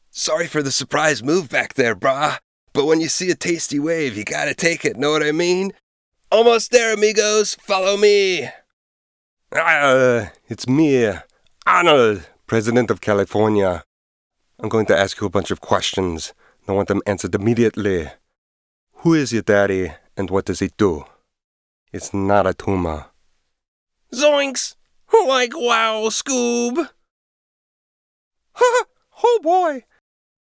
Sorry for the surprise move back there, brah. But when you see a tasty wave, you gotta take it, know what I mean? Almost there, amigos. Follow me. It's me, Arnold, President of California. I'm going to ask you a bunch of questions. I want them answered immediately. Who is your daddy, and what does he do? It's not a tumor. Zoinks! Like wow, Scoob! Oh boy!